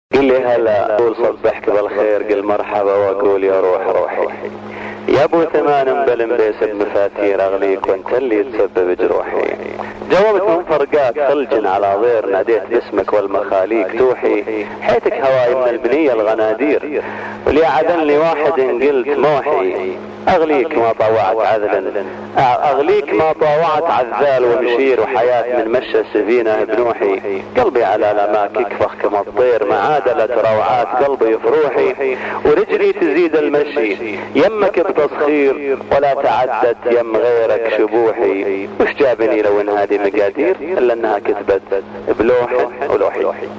قل لي هلا، قول صبحك بالخير، قل مرحبا واقول يا روح روحي. يا ابو ثمان بلنبيس بمفاتير اغليك وانت اللي تسبب جروحي. جاوبت من فرقات ثلج على ضير، ناديت باسمك والمخاليك توحي. حيتك هواي من البنية الغنادير، ولي عدلني واحد قلت موحي. اغليك ما طوعت عذلا، اغليك ما طوعت عذال ومشير، وحياة من مشى السفينة بنوحي. قلبي على لماك يكفخ كما الطير، معادلة روعات قلبي فروحي. ورجلي تزيد المشي يمك بتسخير، ولا تعدت يم غيرك شبوحي. وش جابني لو ان هذه مقادير الا انها كتبت بلوح ولوحي.